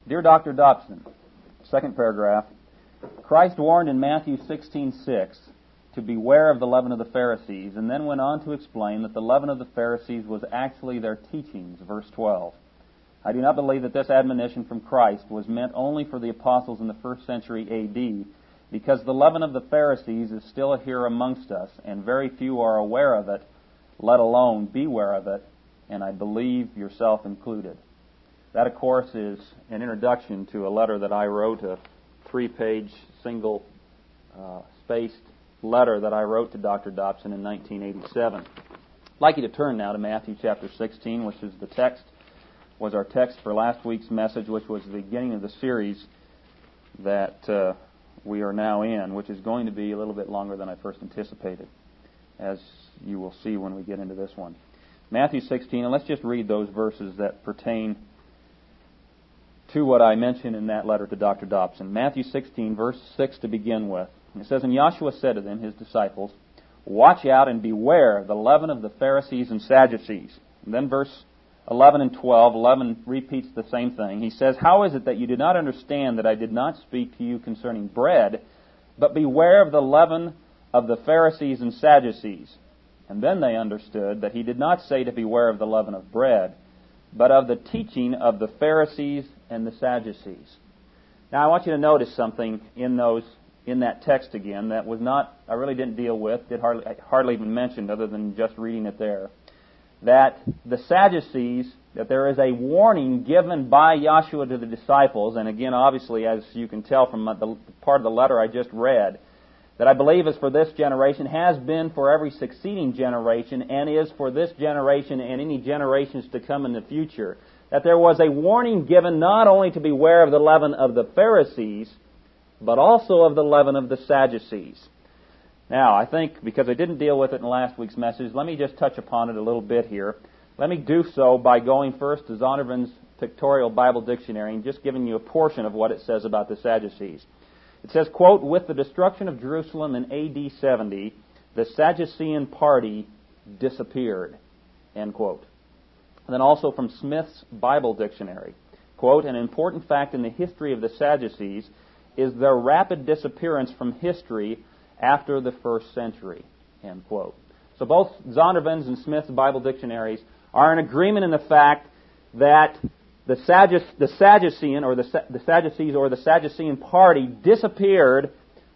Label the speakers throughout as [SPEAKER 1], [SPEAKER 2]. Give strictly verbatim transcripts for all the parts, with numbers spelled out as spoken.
[SPEAKER 1] Dear Doctor Dobson, second paragraph, Christ warned in Matthew sixteen six to beware of the leaven of the Pharisees, and then went on to explain that the leaven of the Pharisees was actually their teachings, verse twelve. I do not believe that this admonition from Christ was meant only for the apostles in the first century A D, because the leaven of the Pharisees is still here amongst us, and very few are aware of it, let alone beware of it, and I believe yourself included. That, of course, is an introduction to a letter that I wrote, a three-page, single-spaced letter that I wrote to Doctor Dobson in nineteen eighty-seven. I'd like you to turn now to Matthew chapter sixteen, which is the text, was our text for last week's message, which was the beginning of the series that uh, we are now in, which is going to be a little bit longer than I first anticipated, as you will see when we get into this one. Matthew sixteen, and let's just read those verses that pertain to what I mentioned in that letter to Doctor Dobson. Matthew sixteen, verse six to begin with. It says, And Yahshua said to them, his disciples, Watch out and beware the leaven of the Pharisees and Sadducees. And then verse eleven and twelve, eleven repeats the same thing. He says, How is it that you did not understand that I did not speak to you concerning bread, but beware of the leaven of the Pharisees and Sadducees? And then they understood that he did not say to beware of the leaven of bread, but of the teaching of the Pharisees and the Sadducees. Now I want you to notice something in those in that text again that was not, I really didn't deal with, did hardly, hardly even mentioned other than just reading it there. That the Sadducees, that there is a warning given by Yahshua to the disciples, and again, obviously, as you can tell from the part of the letter I just read, that I believe is for this generation, has been for every succeeding generation, and is for this generation and any generations to come in the future. That there was a warning given not only to beware of the leaven of the Pharisees, but also of the leaven of the Sadducees. Now, I think, because I didn't deal with it in last week's message, let me just touch upon it a little bit here. Let me do so by going first to Zondervan's Pictorial Bible Dictionary and just giving you a portion of what it says about the Sadducees. It says, quote, With the destruction of Jerusalem in A D seventy, the Sadducean party disappeared, end quote. And then also from Smith's Bible Dictionary, quote, An important fact in the history of the Sadducees is their rapid disappearance from history after the first century, end quote. So both Zondervan's and Smith's Bible dictionaries are in agreement in the fact that the, Sadduce, the Sadducean or the, the Sadducees or the Sadducean party disappeared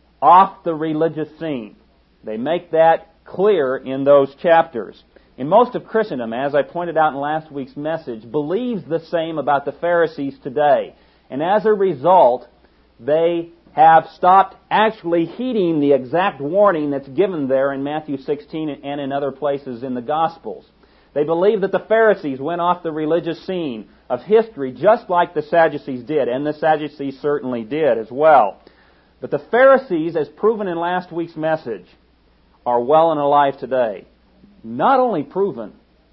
[SPEAKER 1] off the religious scene. They make that clear in those chapters. In most of Christendom, as I pointed out in last week's message, believes the same about the Pharisees today. And as a result, they have stopped actually heeding the exact warning that's given there in Matthew sixteen and in other places in the Gospels. They believe that the Pharisees went off the religious scene of history just like the Sadducees did, and the Sadducees certainly did as well. But the Pharisees, as proven in last week's message, are well and alive today. Not only proven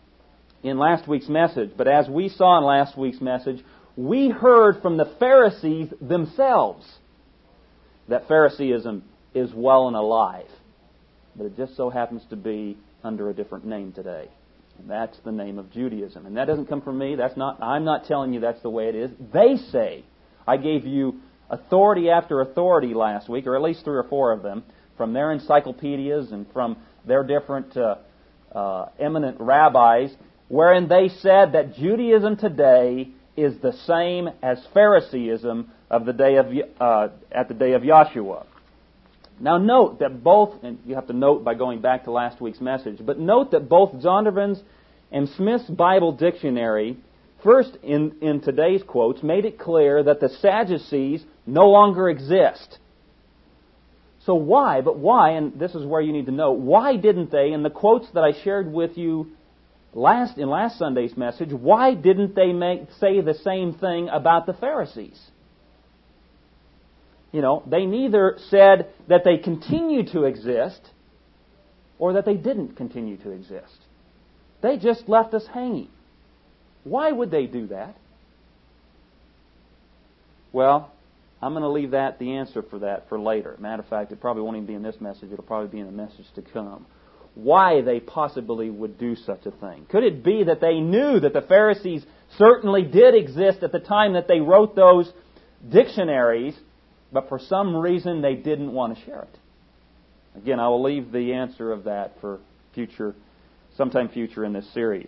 [SPEAKER 1] in last week's message, but as we saw in last week's message, we heard from the Pharisees themselves that Phariseeism is well and alive. But it just so happens to be under a different name today. And that's the name of Judaism. And that doesn't come from me. That's not, I'm not telling you that's the way it is. They say, I gave you authority after authority last week, or at least three or four of them, from their encyclopedias and from their different uh, uh, eminent rabbis, wherein they said that Judaism today is the same as Phariseeism of the day of uh, at the day of Yahshua. Now note that both, and you have to note by going back to last week's message, but note that both Zondervan's and Smith's Bible Dictionary, first in, in today's quotes, made it clear that the Sadducees no longer exist. So why, but why, and this is where you need to know, why didn't they, in the quotes that I shared with you last in last Sunday's message, why didn't they make say the same thing about the Pharisees? You know, they neither said that they continue to exist or that they didn't continue to exist. They just left us hanging. Why would they do that? Well, I'm going to leave that, the answer for that, for later. Matter of fact, it probably won't even be in this message. It'll probably be in the message to come. Why they possibly would do such a thing. Could it be that they knew that the Pharisees certainly did exist at the time that they wrote those dictionaries, but for some reason they didn't want to share it. Again, I will leave the answer of that for future, sometime future in this series.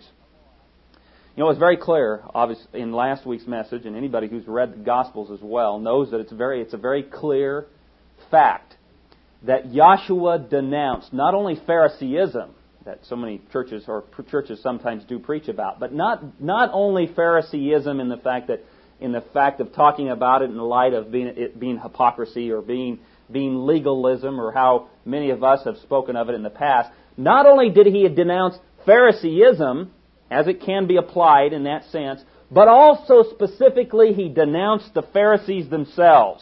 [SPEAKER 1] You know, it's very clear, obviously, in last week's message, and anybody who's read the Gospels as well knows that it's very, it's a very clear fact that Yahshua denounced not only Phariseeism, that so many churches or churches sometimes do preach about, but not not only Phariseeism in the fact that in the fact of talking about it in the light of being it being hypocrisy or being being legalism, or how many of us have spoken of it in the past. Not only did he denounce Phariseeism, as it can be applied in that sense, but also specifically he denounced the Pharisees themselves.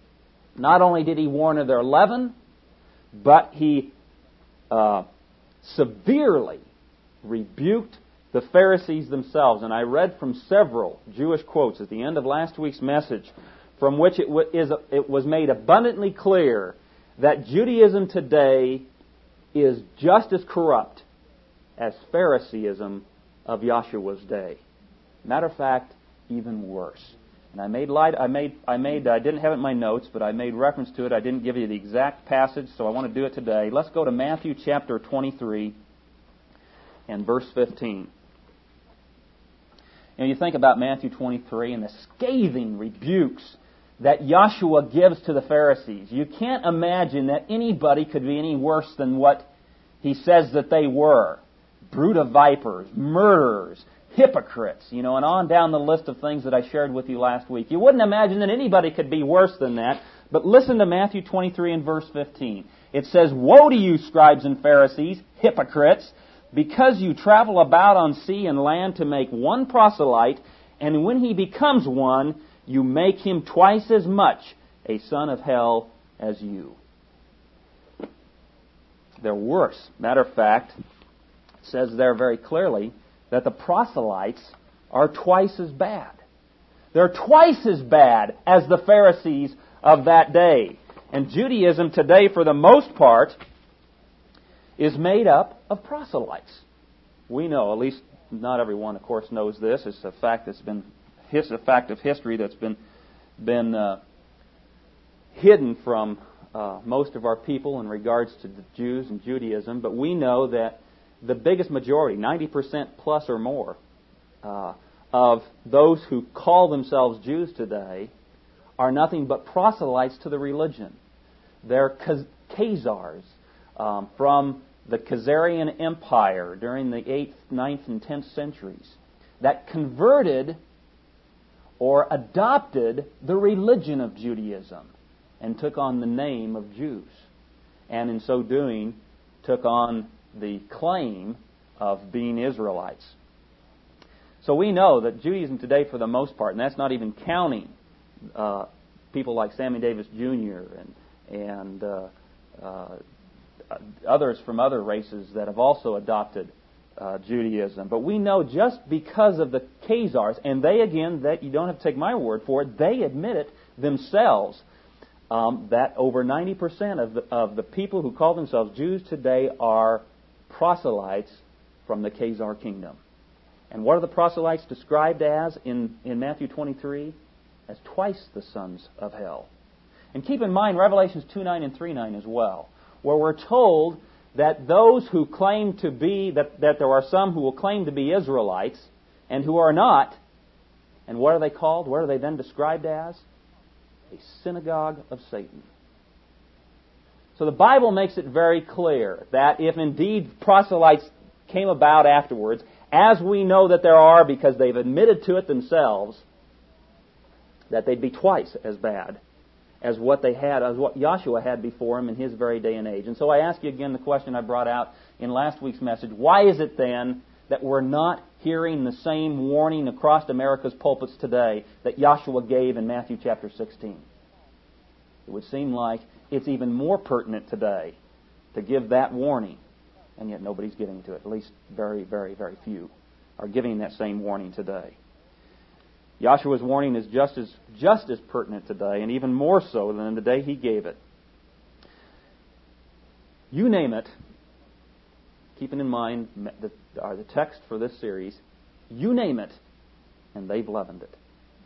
[SPEAKER 1] Not only did he warn of their leaven, but he uh, severely rebuked the Pharisees themselves. And I read from several Jewish quotes at the end of last week's message, from which it, w- is, it was made abundantly clear that Judaism today is just as corrupt as Phariseeism of Yahshua's day. Matter of fact, even worse. And I made light. I made. I made. I didn't have it in my notes, but I made reference to it. I didn't give you the exact passage, so I want to do it today. Let's go to Matthew chapter twenty-three and verse fifteen. You know, you think about Matthew twenty-three and the scathing rebukes that Yahshua gives to the Pharisees. You can't imagine that anybody could be any worse than what he says that they were. Brood of vipers, murderers, hypocrites, you know, and on down the list of things that I shared with you last week. You wouldn't imagine that anybody could be worse than that. But listen to Matthew twenty-three and verse fifteen. It says, "Woe to you, scribes and Pharisees, hypocrites, because you travel about on sea and land to make one proselyte, and when he becomes one, you make him twice as much a son of hell as you." They're worse. Matter of fact, it says there very clearly that the proselytes are twice as bad. They're twice as bad as the Pharisees of that day. And Judaism today, for the most part, is made up of proselytes. We know, at least not everyone, of course, knows this. It's a fact that's been, it's a fact of history that's been been uh, hidden from uh, most of our people in regards to the Jews and Judaism. But we know that the biggest majority, ninety percent plus or more, uh, of those who call themselves Jews today are nothing but proselytes to the religion. They're Khazars um, from the Khazarian Empire during the eighth, ninth, and tenth centuries that converted or adopted the religion of Judaism and took on the name of Jews. And in so doing, took on the claim of being Israelites. So we know that Judaism today, for the most part, and that's not even counting uh, people like Sammy Davis Junior and and uh, uh, others from other races that have also adopted uh, Judaism. But we know just because of the Khazars, and they again, that you don't have to take my word for it, they admit it themselves, um, that over ninety percent of the, of the people who call themselves Jews today are proselytes from the Khazar kingdom. And what are the proselytes described as in, in Matthew twenty-three? As twice the sons of hell. And keep in mind Revelations two nine and three nine as well, where we're told that those who claim to be, that, that there are some who will claim to be Israelites and who are not, and what are they called? What are they then described as? A synagogue of Satan. So the Bible makes it very clear that if indeed proselytes came about afterwards, as we know that there are because they've admitted to it themselves, that they'd be twice as bad as what they had, as what Yahshua had before him in his very day and age. And so I ask you again the question I brought out in last week's message. Why is it then that we're not hearing the same warning across America's pulpits today that Yahshua gave in Matthew chapter sixteen? It would seem like it's even more pertinent today to give that warning, and yet nobody's getting to it. At least very, very, very few are giving that same warning today. Yahshua's warning is just as just as pertinent today, and even more so than the day he gave it. You name it, keeping in mind the, uh, the text for this series, you name it, and they've leavened it.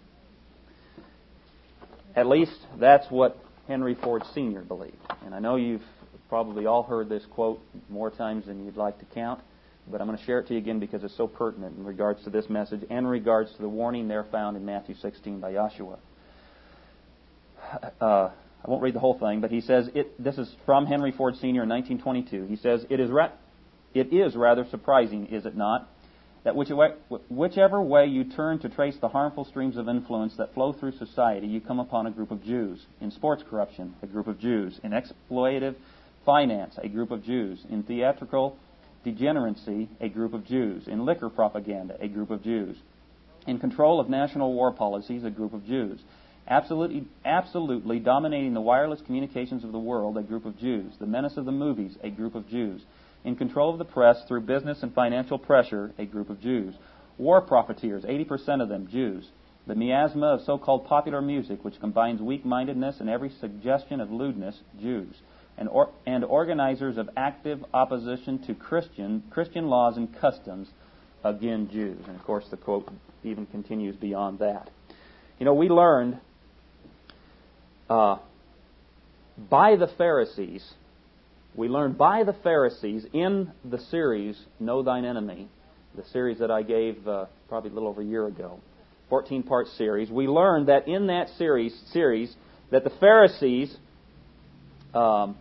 [SPEAKER 1] At least that's what Henry Ford Senior believed. And I know you've probably all heard this quote more times than you'd like to count, but I'm going to share it to you again because it's so pertinent in regards to this message and in regards to the warning there found in Matthew sixteen by Joshua. Uh, I won't read the whole thing, but he says, it, this is from Henry Ford Senior in nineteen twenty-two. He says, it is, ra- it is rather surprising, is it not, that whichever, whichever way you turn to trace the harmful streams of influence that flow through society, you come upon a group of Jews. In sports corruption, a group of Jews. In exploitative finance, a group of Jews. In theatrical degeneracy, a group of Jews. In liquor propaganda, a group of Jews. In control of national war policies, a group of Jews. Absolutely, absolutely dominating the wireless communications of the world, a group of Jews. The menace of the movies, a group of Jews. In control of the press through business and financial pressure, a group of Jews. War profiteers, eighty percent of them Jews. The miasma of so-called popular music, which combines weak-mindedness and every suggestion of lewdness, Jews. And, or, and organizers of active opposition to Christian Christian laws and customs, again Jews. And of course the quote even continues beyond that. You know, we learned uh, by the Pharisees, we learned by the Pharisees in the series Know Thine Enemy, the series that I gave uh, probably a little over a year ago, fourteen-part series. We learned that in that series, series that the Pharisees, um,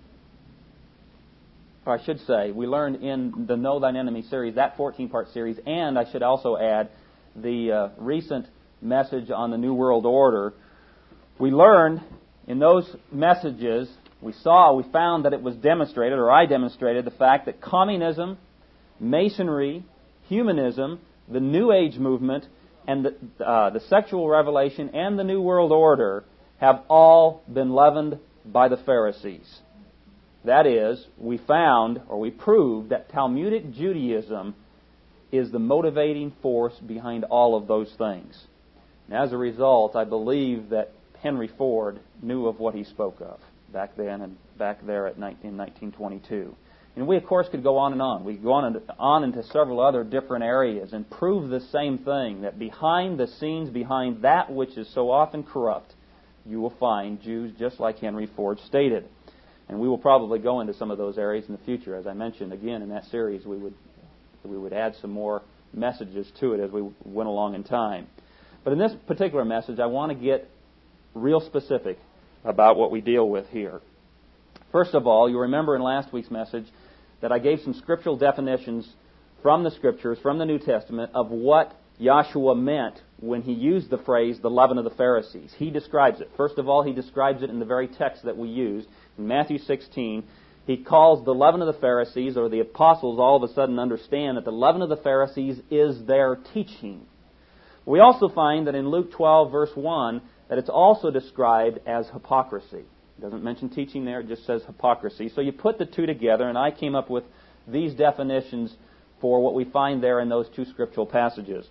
[SPEAKER 1] or I should say, we learned in the Know Thine Enemy series, that fourteen-part series, and I should also add the uh, recent message on the New World Order. We learned in those messages, we saw, we found that it was demonstrated, or I demonstrated, the fact that communism, Masonry, humanism, the New Age movement, and the, uh, the sexual revelation, and the New World Order have all been leavened by the Pharisees. That is, we found, or we proved, that Talmudic Judaism is the motivating force behind all of those things. And as a result, I believe that Henry Ford knew of what he spoke of back then and back there at nineteen, nineteen twenty-two. And we, of course, could go on and on. We could go on, and, on into several other different areas and prove the same thing, that behind the scenes, behind that which is so often corrupt, you will find Jews just like Henry Ford stated. And we will probably go into some of those areas in the future. As I mentioned, again, in that series, we would we would add some more messages to it as we went along in time. But in this particular message, I want to get real specific about what we deal with here. First of all, you remember in last week's message that I gave some scriptural definitions from the Scriptures, from the New Testament, of what Joshua meant when he used the phrase, the leaven of the Pharisees. He describes it. First of all, he describes it in the very text that we used. In Matthew sixteen, he calls the leaven of the Pharisees, or the apostles all of a sudden understand that the leaven of the Pharisees is their teaching. We also find that in Luke twelve, verse one, that it's also described as hypocrisy. It doesn't mention teaching there, it just says hypocrisy. So you put the two together, and I came up with these definitions for what we find there in those two scriptural passages.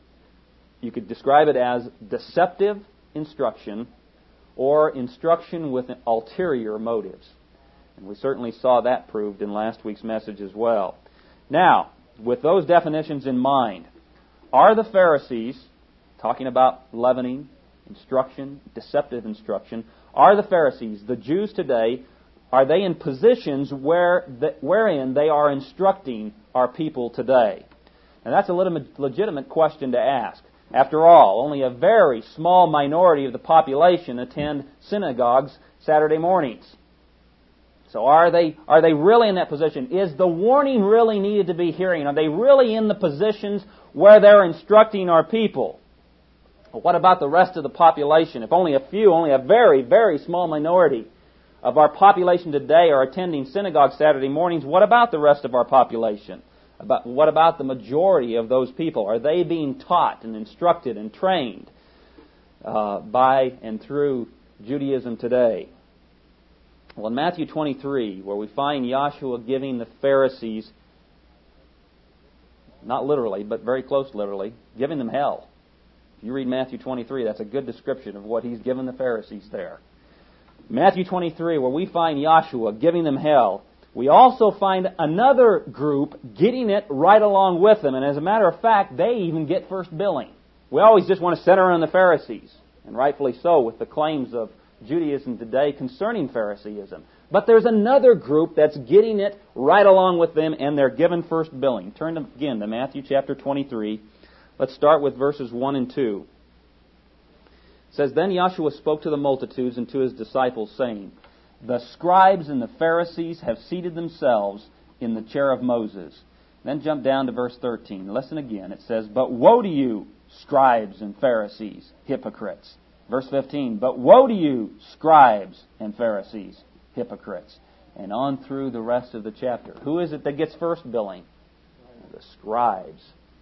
[SPEAKER 1] You could describe it as deceptive instruction or instruction with ulterior motives. And we certainly saw that proved in last week's message as well. Now, with those definitions in mind, are the Pharisees, talking about leavening, instruction, deceptive instruction, are the Pharisees, the Jews today, are they in positions where the, wherein they are instructing our people today? And that's a legitimate question to ask. After all, only a very small minority of the population attend synagogues Saturday mornings. So are they are they really in that position? Is the warning really needed to be hearing? Are they really in the positions where they're instructing our people? Well, what about the rest of the population? If only a few, only a very, very small minority of our population today are attending synagogue Saturday mornings, what about the rest of our population? About, what about the majority of those people? Are they being taught and instructed and trained uh, by and through Judaism today? Well, in Matthew twenty-three, where we find Joshua giving the Pharisees, not literally, but very close literally, giving them hell. If you read Matthew twenty-three, that's a good description of what he's given the Pharisees there. Matthew twenty-three, where we find Joshua giving them hell, we also find another group getting it right along with them. And as a matter of fact, they even get first billing. We always just want to center on the Pharisees, and rightfully so, with the claims of Judaism today concerning Phariseeism. But there's another group that's getting it right along with them, and they're given first billing. Turn again to Matthew chapter twenty-three. Let's start with verses one and two. It says, Then Yahshua spoke to the multitudes and to his disciples, saying, The scribes and the Pharisees have seated themselves in the chair of Moses. Then jump down to verse thirteen. Listen again. It says, But woe to you, scribes and Pharisees, hypocrites. Verse fifteen, But woe to you, scribes and Pharisees, hypocrites. And on through the rest of the chapter. Who is it that gets first billing? The scribes.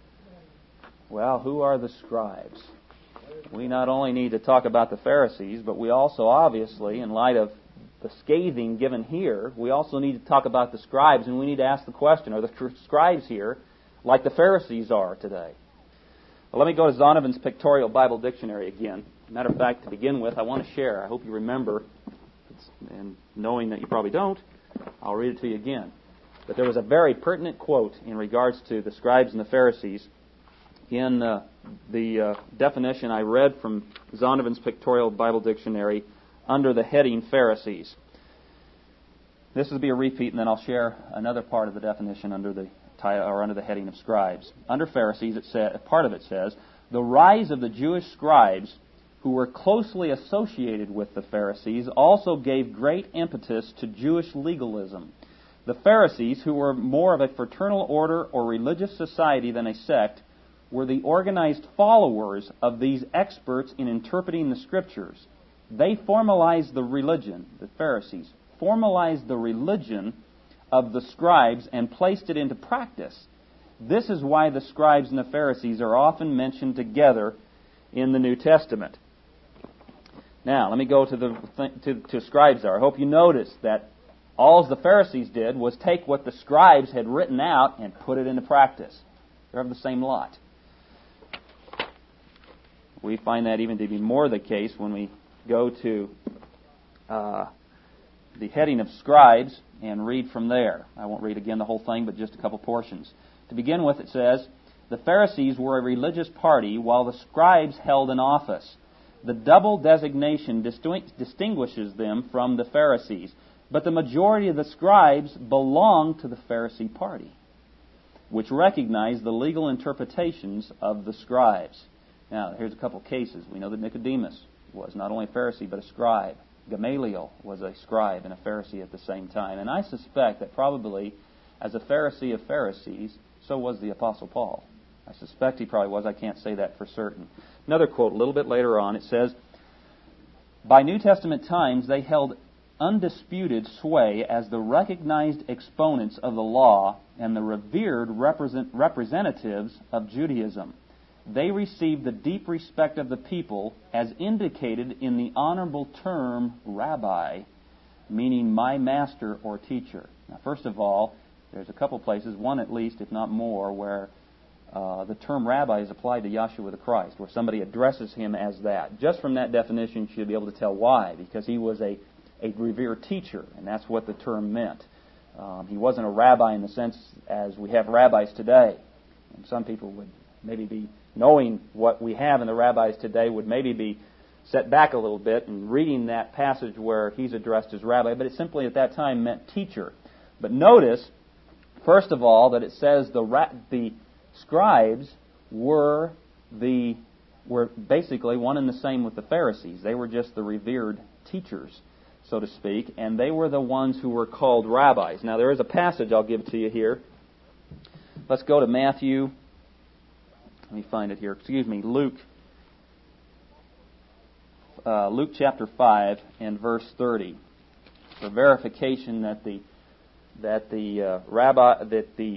[SPEAKER 1] Well, who are the scribes? We not only need to talk about the Pharisees, but we also, obviously, in light of the scathing given here, we also need to talk about the scribes, and we need to ask the question, are the scribes here like the Pharisees are today? Well, let me go to Zondervan's Pictorial Bible Dictionary again. Matter of fact, to begin with, I want to share. I hope you remember, and knowing that you probably don't, I'll read it to you again. But there was a very pertinent quote in regards to the scribes and the Pharisees in uh, the uh, definition I read from Zondervan's Pictorial Bible Dictionary under the heading Pharisees. This will be a repeat, and then I'll share another part of the definition under the title, or under the heading of scribes. Under Pharisees, it says, part of it says, the rise of the Jewish scribes who were closely associated with the Pharisees also gave great impetus to Jewish legalism. The Pharisees, who were more of a fraternal order or religious society than a sect, were the organized followers of these experts in interpreting the Scriptures. They formalized the religion, the Pharisees, formalized the religion of the scribes and placed it into practice. This is why the scribes and the Pharisees are often mentioned together in the New Testament. Now, let me go to the to, to scribes there. I hope you noticed that all the Pharisees did was take what the scribes had written out and put it into practice. They're of the same lot. We find that even to be more the case when we go to uh, the heading of scribes and read from there. I won't read again the whole thing, but just a couple portions. To begin with, it says, the Pharisees were a religious party while the scribes held an office. The double designation distinguishes them from the Pharisees, but the majority of the scribes belong to the Pharisee party, which recognize the legal interpretations of the scribes. Now, here's a couple cases. We know that Nicodemus was not only a Pharisee, but a scribe. Gamaliel was a scribe and a Pharisee at the same time. And I suspect that probably, as a Pharisee of Pharisees, so was the Apostle Paul. I suspect he probably was. I can't say that for certain. Another quote a little bit later on. It says, By New Testament times, they held undisputed sway as the recognized exponents of the law and the revered represent- representatives of Judaism. They received the deep respect of the people as indicated in the honorable term rabbi, meaning my master or teacher. Now, first of all, there's a couple places, one at least, if not more, where uh, the term rabbi is applied to Yahshua the Christ, where somebody addresses him as that. Just from that definition, you should be able to tell why, because he was a, a revered teacher, and that's what the term meant. Um, he wasn't a rabbi in the sense as we have rabbis today. And some people would maybe be knowing what we have in the rabbis today would maybe be set back a little bit and reading that passage where he's addressed as rabbi, but it simply at that time meant teacher. But notice, first of all, that it says the ra- the scribes were the were basically one and the same with the Pharisees. They were just the revered teachers, so to speak, and they were the ones who were called rabbis. Now, there is a passage I'll give to you here. Let's go to Matthew. Let me find it here. Excuse me, Luke. Uh, Luke chapter five and verse thirty, for verification that the that the uh, rabbi that the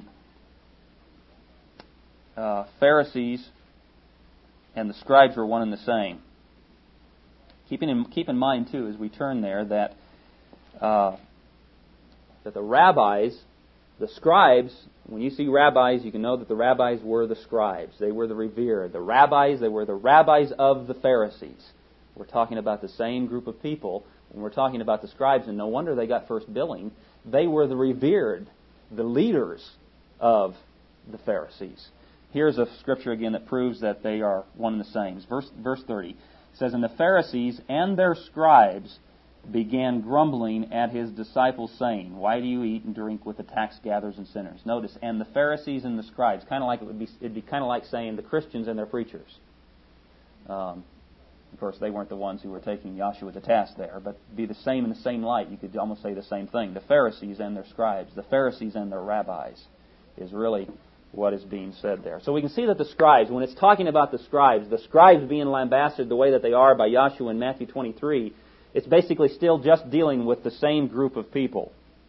[SPEAKER 1] uh, Pharisees and the scribes were one and the same. Keeping in, keep in mind too, as we turn there, that uh, that the rabbis, the scribes. When you see rabbis, you can know that the rabbis were the scribes. They were the revered. The rabbis, they were the rabbis of the Pharisees. We're talking about the same group of people when we're talking about the scribes, and no wonder they got first billing. They were the revered, the leaders of the Pharisees. here's a scripture again that proves that they are one and the same. Verse, verse thirty. It says, "And the Pharisees and their scribes began grumbling at his disciples, saying, 'Why do you eat and drink with the tax gatherers and sinners?'" Notice, and the Pharisees and the scribes, kind of like it would be, it'd be kind of like saying the Christians and their preachers. Um, of course, they weren't the ones who were taking Yahshua to task there, but be the same in the same light. You could almost say the same thing. The Pharisees and their scribes, the Pharisees and their rabbis, is really what is being said there. So we can see that the scribes, when it's talking about the scribes, the scribes being lambasted the way that they are by Yahshua in Matthew twenty-three, it's basically still just dealing with the same group of people.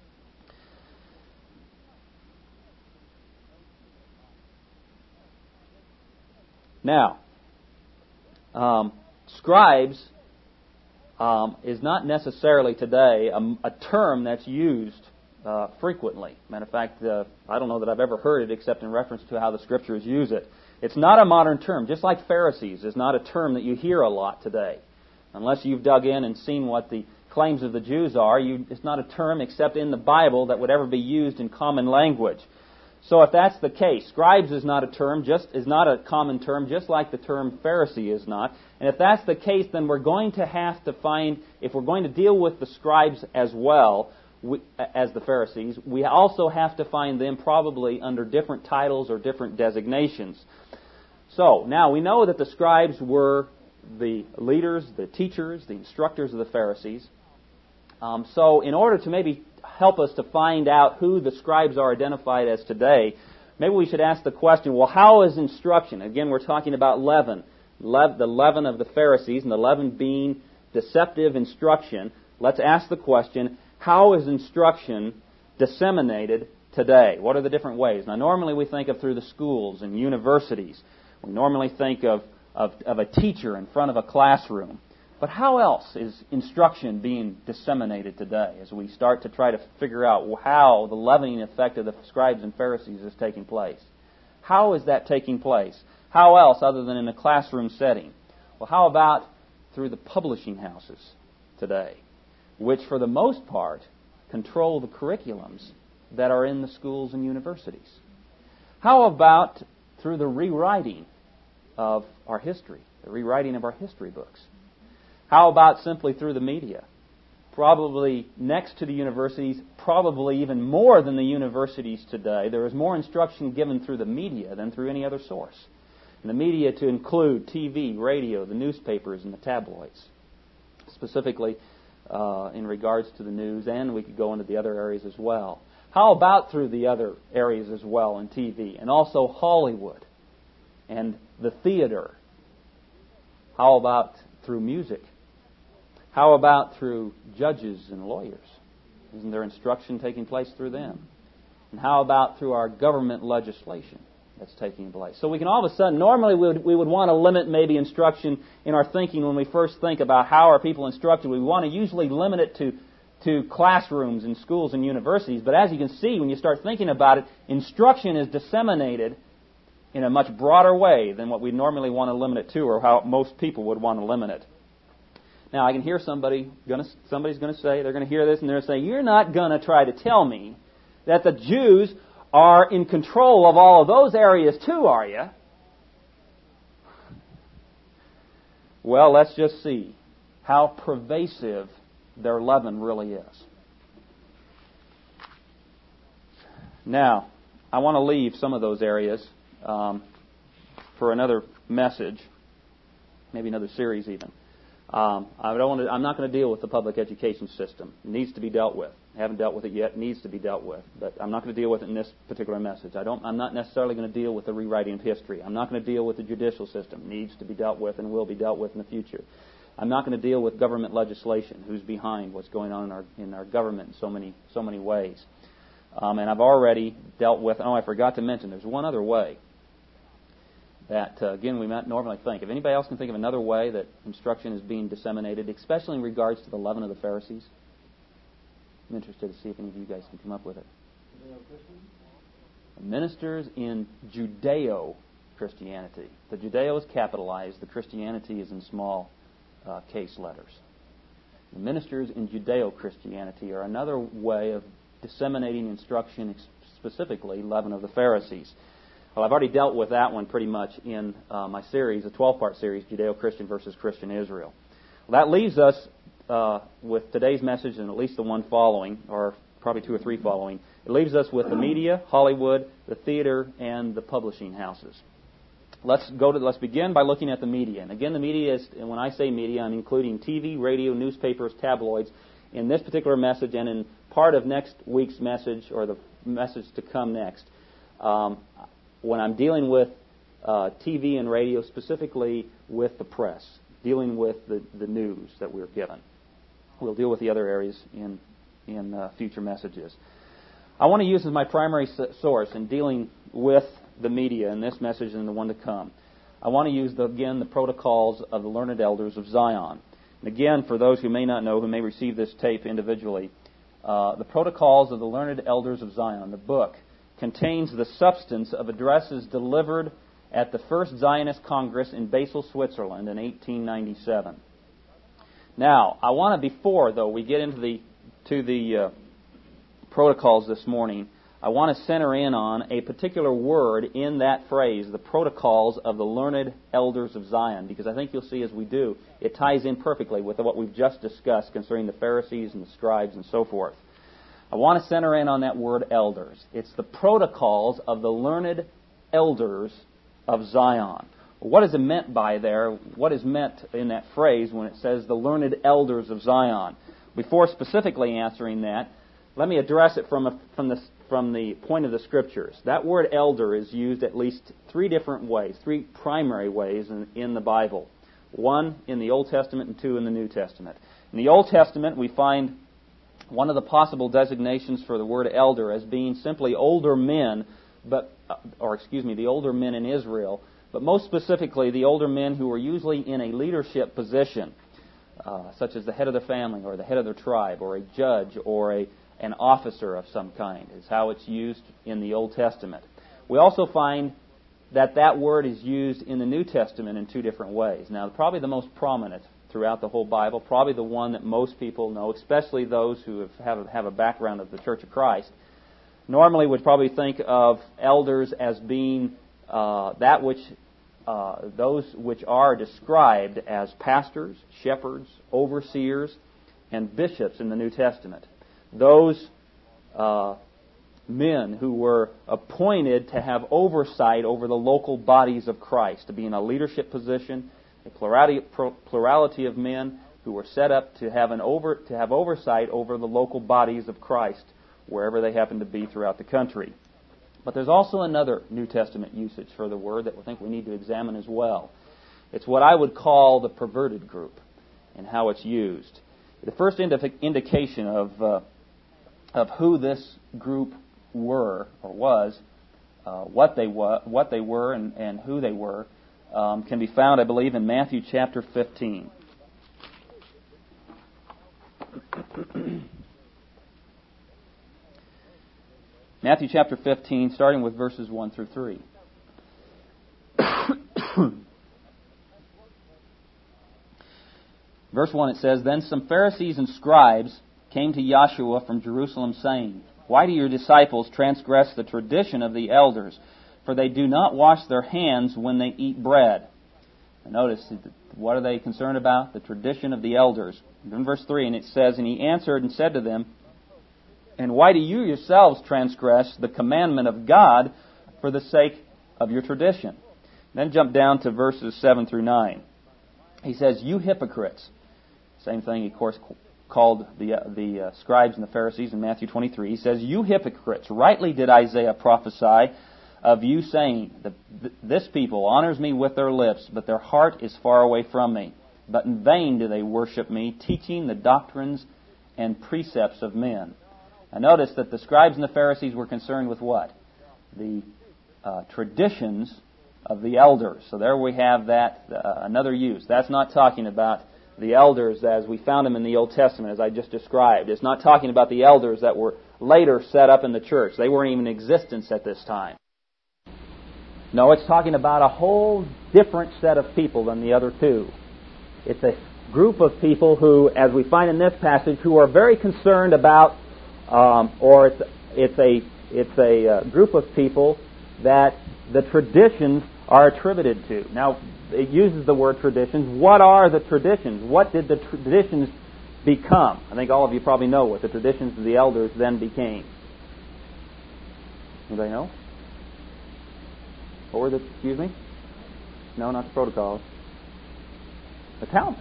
[SPEAKER 1] Now, um, scribes um, is not necessarily today a, a term that's used uh, frequently. Matter of fact, uh, I don't know that I've ever heard it except in reference to how the Scriptures use it. It's not a modern term, just like Pharisees is not a term that you hear a lot today. Unless you've dug in and seen what the claims of the Jews are, you, it's not a term except in the Bible that would ever be used in common language. So if that's the case, scribes is not a term, just is not a common term, just like the term Pharisee is not. And if that's the case, then we're going to have to find, if we're going to deal with the scribes as well we, as the Pharisees, we also have to find them probably under different titles or different designations. So now we know that the scribes were the leaders, the teachers, the instructors of the Pharisees. Um, so in order to maybe help us to find out who the scribes are identified as today, maybe we should ask the question, well, how is instruction? Again, we're talking about leaven, Le- the leaven of the Pharisees, and the leaven being deceptive instruction. Let's ask the question, how is instruction disseminated today? What are the different ways? Now, normally we think of through the schools and universities. We normally think of, of, of a teacher in front of a classroom. But how else is instruction being disseminated today as we start to try to figure out how the leavening effect of the scribes and Pharisees is taking place? How is that taking place? How else other than in a classroom setting? Well, how about through the publishing houses today, which for the most part control the curriculums that are in the schools and universities? How about through the rewriting of our history, the rewriting of our history books? How about simply through the media? Probably next to the universities, probably even more than the universities today, there is more instruction given through the media than through any other source. And the media to include T V, radio, the newspapers, and the tabloids. Specifically uh, in regards to the news, and we could go into the other areas as well. How about through the other areas as well in T V, and also Hollywood and the theater? How about through music? How about through judges and lawyers? Isn't there instruction taking place through them? And how about through our government legislation that's taking place? So we can all of a sudden, normally we would, we would want to limit maybe instruction in our thinking when we first think about how are people instructed. We want to usually limit it to, to classrooms and schools and universities. But as you can see, when you start thinking about it, instruction is disseminated in a much broader way than what we normally want to limit it to, or how most people would want to limit it. Now, I can hear somebody, gonna, somebody's going to say, they're going to hear this, and they're going to say, you're not going to try to tell me that the Jews are in control of all of those areas too, are you? Well, let's just see how pervasive their leaven really is. Now, I want to leave some of those areas um, for another message, maybe another series even. Um, I don't want to, I'm not going to deal with the public education system. It needs to be dealt with. I haven't dealt with it yet. It needs to be dealt with. But I'm not going to deal with it in this particular message. I don't, I'm not necessarily going to deal with the rewriting of history. I'm not going to deal with the judicial system. It needs to be dealt with and will be dealt with in the future. I'm not going to deal with government legislation, who's behind what's going on in our, in our government in so many, so many ways. Um, and I've already dealt with, oh, I forgot to mention, there's one other way that, uh, again, we might normally think. If anybody else can think of another way that instruction is being disseminated, especially in regards to the leaven of the Pharisees, I'm interested to see if any of you guys can come up with it. Ministers in Judeo-Christianity. The Judeo is capitalized. The Christianity is in small uh, case letters. The ministers in Judeo-Christianity are another way of disseminating instruction, specifically leaven of the Pharisees. Well, I've already dealt with that one pretty much in uh, my series, a twelve-part series, Judeo-Christian versus Christian Israel. Well, that leaves us uh, with today's message and at least the one following, or probably two or three following. It leaves us with the media, Hollywood, the theater, and the publishing houses. Let's go to. Let's begin by looking at the media. And again, the media is, and when I say media, I'm including T V, radio, newspapers, tabloids, in this particular message and in part of next week's message or the message to come next. Um, when I'm dealing with uh, T V and radio, specifically with the press, dealing with the, the news that we're given. We'll deal with the other areas in, in uh, future messages. I want to use as my primary source in dealing with the media in this message and the one to come. I want to use, the, again, the protocols of the learned elders of Zion. And again, for those who may not know, who may receive this tape individually, uh, the protocols of the learned elders of Zion, the book, contains the substance of addresses delivered at the First Zionist Congress in Basel, Switzerland in eighteen ninety-seven. Now, I want to, before, though, we get into the to the uh, protocols this morning, I want to center in on a particular word in that phrase, the protocols of the learned elders of Zion, because I think you'll see as we do, it ties in perfectly with what we've just discussed concerning the Pharisees and the scribes and so forth. I want to center in on that word elders. It's the protocols of the learned elders of Zion. What is it meant by there? What is meant in that phrase when it says the learned elders of Zion? Before specifically answering that, let me address it from a, from the from the point of the Scriptures. That word elder is used at least three different ways, three primary ways in, in the Bible. One in the Old Testament and two in the New Testament. In the Old Testament, we find one of the possible designations for the word elder as being simply older men, but or excuse me, the older men in Israel, but most specifically the older men who were usually in a leadership position, uh, such as the head of their family or the head of their tribe or a judge or a an officer of some kind, is how it's used in the Old Testament. We also find that that word is used in the New Testament in two different ways. Now, probably the most prominent throughout the whole Bible, probably the one that most people know, especially those who have, have, have a background of the Church of Christ, normally would probably think of elders as being uh, that which, uh, those which are described as pastors, shepherds, overseers, and bishops in the New Testament. Those uh, men who were appointed to have oversight over the local bodies of Christ, to be in a leadership position, a plurality, plurality of men who were set up to have an over to have oversight over the local bodies of Christ, wherever they happen to be throughout the country. But there's also another New Testament usage for the word that I think we need to examine as well. It's what I would call the perverted group and how it's used. The first indi- indication of uh, of who this group were or was, uh, what they wa- what they were and, and who they were, um, can be found, I believe, in Matthew chapter fifteen. Matthew chapter fifteen, starting with verses one through three. Verse one, it says, "Then some Pharisees and scribes came to Yeshua from Jerusalem, saying, 'Why do your disciples transgress the tradition of the elders? For they do not wash their hands when they eat bread.'" Now notice, what are they concerned about? The tradition of the elders. In verse three, and it says, "And he answered and said to them, 'And why do you yourselves transgress the commandment of God for the sake of your tradition?'" Then jump down to verses seven through nine. He says, "You hypocrites." Same thing, of course, called the uh, the uh, scribes and the Pharisees in Matthew twenty-three. He says, "You hypocrites, rightly did Isaiah prophesy of you, saying, This people honors me with their lips, but their heart is far away from me. But in vain do they worship me, teaching the doctrines and precepts of men." Now notice that the scribes and the Pharisees were concerned with what? The uh, traditions of the elders. So there we have that, uh, another use. That's not talking about the elders as we found them in the Old Testament, as I just described. It's not talking about the elders that were later set up in the church. They weren't even in existence at this time. No, it's talking about a whole different set of people than the other two. It's a group of people who, as we find in this passage, who are very concerned about, um, or it's, it's a it's a uh, group of people that the traditions are attributed to. Now, it uses the word traditions. What are the traditions? What did the traditions become? I think all of you probably know what the traditions of the elders then became. Anybody know? What were the, excuse me? No, not the protocols. The Talmud.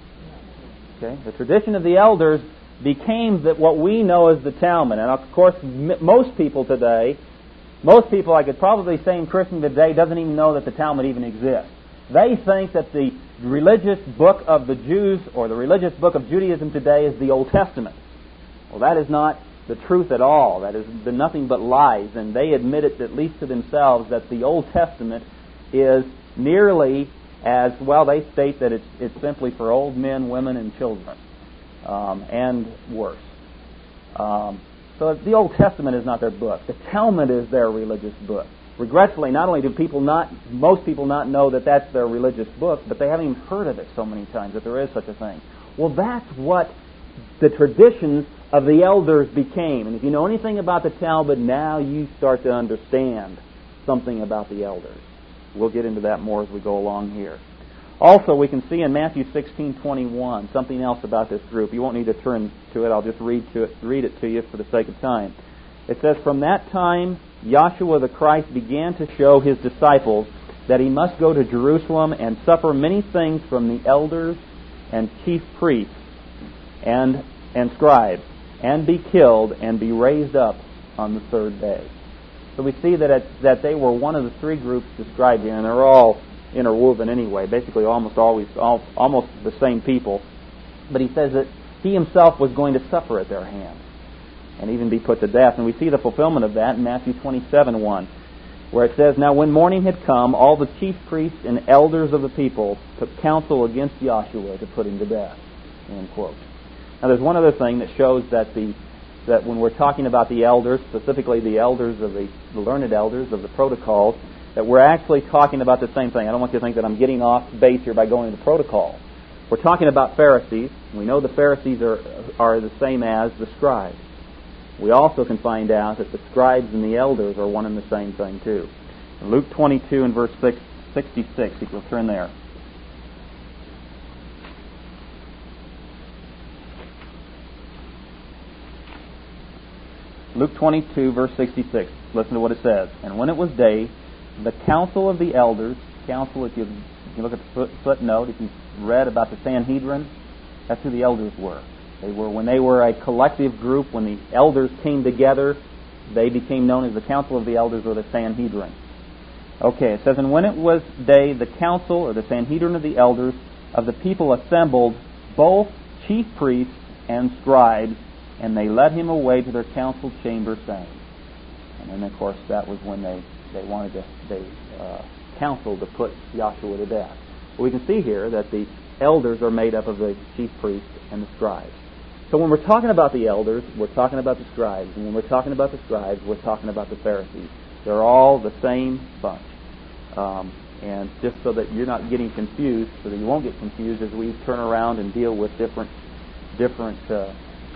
[SPEAKER 1] Okay, the tradition of the elders became that what we know as the Talmud. And of course, m- most people today, most people I could probably say in Christendom today doesn't even know that the Talmud even exists. They think that the religious book of the Jews or the religious book of Judaism today is the Old Testament. Well, that is not the truth at all. That has been nothing but lies. And they admit it, at least to themselves, that the Old Testament is nearly as, well, they state that it's, it's simply for old men, women, and children, um, and worse. Um, so the Old Testament is not their book. The Talmud is their religious book. Regretfully, not only do people not, most people not know that that's their religious book, but they haven't even heard of it so many times that there is such a thing. Well, that's what the traditions of the elders became. And if you know anything about the Talmud, now you start to understand something about the elders. We'll get into that more as we go along here. Also, we can see in Matthew sixteen twenty-one something else about this group. You won't need to turn to it. I'll just read to it, read it to you for the sake of time. It says, "From that time, Yahshua the Christ began to show his disciples that he must go to Jerusalem and suffer many things from the elders and chief priests and and scribes, and be killed and be raised up on the third day." So we see that it, that they were one of the three groups described here, and they're all interwoven anyway, basically almost always all, almost the same people. But he says that he himself was going to suffer at their hands and even be put to death. And we see the fulfillment of that in Matthew twenty-seven one, where it says, "Now when morning had come, all the chief priests and elders of the people took counsel against Yahshua to put him to death." End quote. Now there's one other thing that shows that the that when we're talking about the elders, specifically the elders of the, the learned elders of the protocols, that we're actually talking about the same thing. I don't want you to think that I'm getting off base here by going to protocol. We're talking about Pharisees. We know the Pharisees are are the same as the scribes. We also can find out that the scribes and the elders are one and the same thing too. In Luke twenty-two and verse six, sixty-six, if you'll turn there. Luke twenty-two, verse sixty-six. Listen to what it says. "And when it was day, the council of the elders," council, if you, if you look at the foot, footnote, if you read about the Sanhedrin, that's who the elders were. They were when they were a collective group, when the elders came together, they became known as the council of the elders or the Sanhedrin. Okay, it says, "And when it was day, the council or the Sanhedrin of the elders of the people assembled, both chief priests and scribes, and they led him away to their council chamber, saying," and then of course that was when they, they wanted to, they uh, counseled to put Yahshua to death. But we can see here that the elders are made up of the chief priests and the scribes. So when we're talking about the elders, we're talking about the scribes. And when we're talking about the scribes, we're talking about the Pharisees. They're all the same bunch. Um, and just so that you're not getting confused, so that you won't get confused as we turn around and deal with different different uh,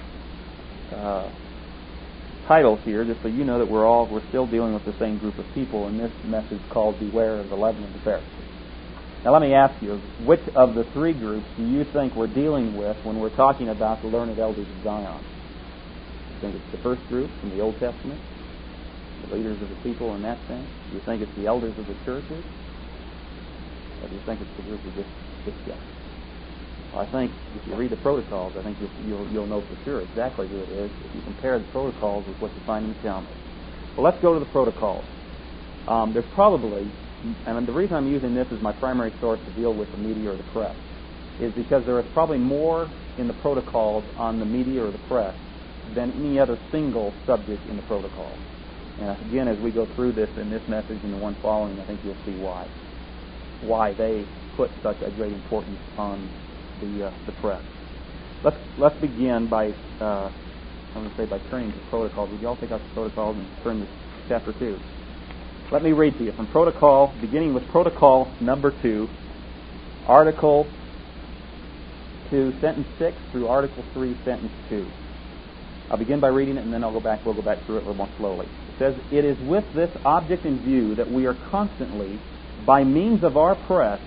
[SPEAKER 1] uh, titles here, just so you know that we're all we're still dealing with the same group of people in this message called "Beware of the Leaven of the Pharisees." Now let me ask you, which of the three groups do you think we're dealing with when we're talking about the learned elders of Zion? Do you think it's the first group from the Old Testament, the leaders of the people in that sense? Do you think it's the elders of the churches? Or do you think it's the group we just discussed? Well, I think if you read the protocols, I think you'll, you'll, you'll know for sure exactly who it is if you compare the protocols with what you find in the Talmud. Well, let's go to the protocols. Um, there's probably... And the reason I'm using this as my primary source to deal with the media or the press is because there is probably more in the protocols on the media or the press than any other single subject in the protocols. And again, as we go through this in this message and the one following, I think you'll see why why they put such a great importance on the uh, the press. Let's let's begin by uh, I'm going to say by turning to protocols. Would you all take out the protocols and turn to chapter two? Let me read to you from protocol, beginning with protocol number two, article two, sentence six, through article three, sentence two. I'll begin by reading it, and then I'll go back. We'll go back through it a little more slowly. It says, "It is with this object in view that we are constantly, by means of our press,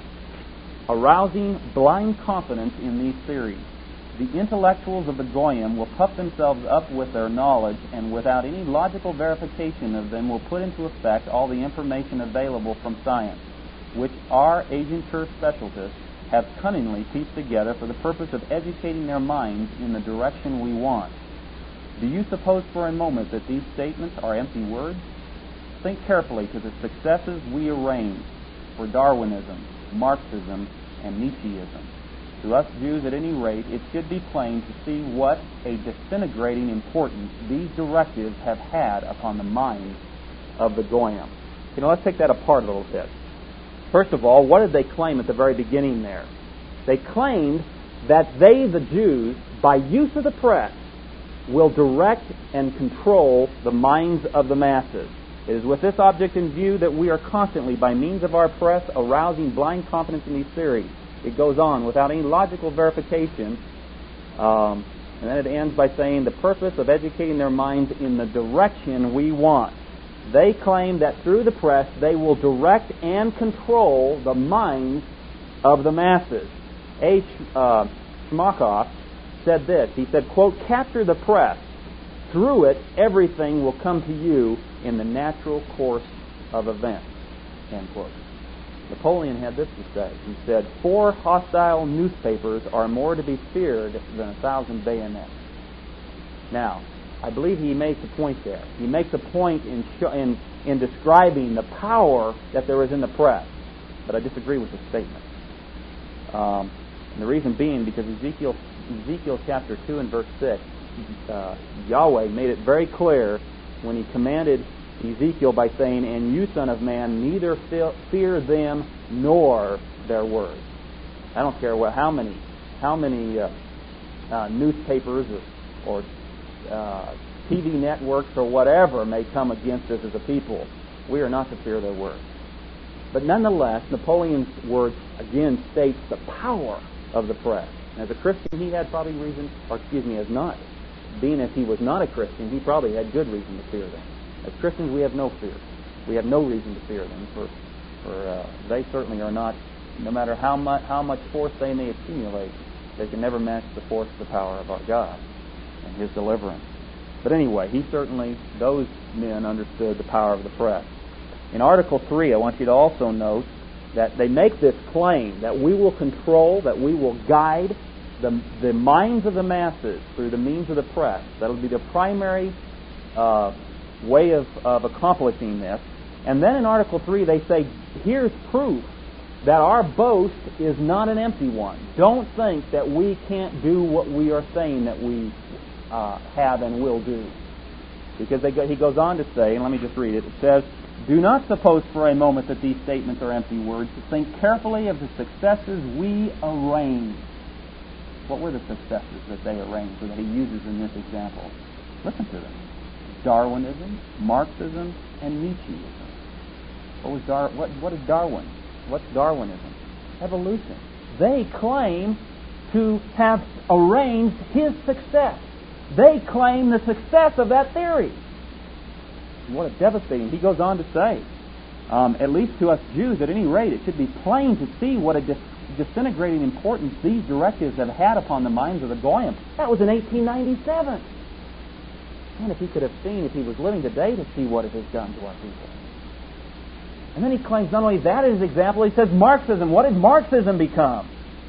[SPEAKER 1] arousing blind confidence in these theories. The intellectuals of the Goyim will puff themselves up with their knowledge, and without any logical verification of them will put into effect all the information available from science, which our Asian church specialists have cunningly pieced together for the purpose of educating their minds in the direction we want. Do you suppose for a moment that these statements are empty words? Think carefully to the successes we arrange for Darwinism, Marxism, and Nietzscheism. To us Jews, at any rate, it should be plain to see what a disintegrating importance these directives have had upon the minds of the Goyim." You know, let's take that apart a little bit. First of all, what did they claim at the very beginning there? They claimed that they, the Jews, by use of the press, will direct and control the minds of the masses. It is with this object in view that we are constantly, by means of our press, arousing blind confidence in these theories. It goes on without any logical verification, um, and then it ends by saying the purpose of educating their minds in the direction we want. They claim that through the press they will direct and control the minds of the masses. A. Uh, Schmakoff said this. He said, quote, "Capture the press. Through it, everything will come to you in the natural course of events." End quote. Napoleon had this to say. He said, "Four hostile newspapers are more to be feared than a thousand bayonets." Now, I believe he makes a point there. He makes a point in, sh- in, in describing the power that there is in the press. But I disagree with the statement. Um, and the reason being because Ezekiel, Ezekiel chapter two and verse six, Uh, Yahweh made it very clear when he commanded Ezekiel by saying, "And you, son of man, neither fear them nor their words." I don't care what, how many, how many uh, uh, newspapers or, or uh, T V networks or whatever may come against us as a people. We are not to fear their words. But nonetheless, Napoleon's words again states the power of the press. And as a Christian, he had probably reason, or excuse me, as not. Being as he was not a Christian, he probably had good reason to fear them. As Christians, we have no fear. We have no reason to fear them, for, for uh, they certainly are not, no matter how much, how much force they may accumulate, they can never match the force of the power of our God and His deliverance. But anyway, he certainly, those men understood the power of the press. In Article three, I want you to also note that they make this claim that we will control, that we will guide The, the minds of the masses through the means of the press. That will be the primary uh, way of, of accomplishing this. And then in Article three they say, here's proof that our boast is not an empty one. Don't think that we can't do what we are saying that we uh, have and will do. Because they go, he goes on to say, and let me just read it, it says, "Do not suppose for a moment that these statements are empty words. Think carefully of the successes we arrange." What were the successes that they arranged, or that he uses in this example? Listen to them. Darwinism, Marxism, and Nietzscheism. What was Dar- what, what is Darwin? What's Darwinism? Evolution. They claim to have arranged his success. They claim the success of that theory. What a devastating. He goes on to say, um, at least to us Jews, at any rate, it should be plain to see what a dis- disintegrating importance these directives have had upon the minds of the Goyim. That was in eighteen ninety-seven. And if he could have seen, if he was living today, to see what it has done to our people. And then he claims not only that as an example, he says Marxism. What did Marxism become?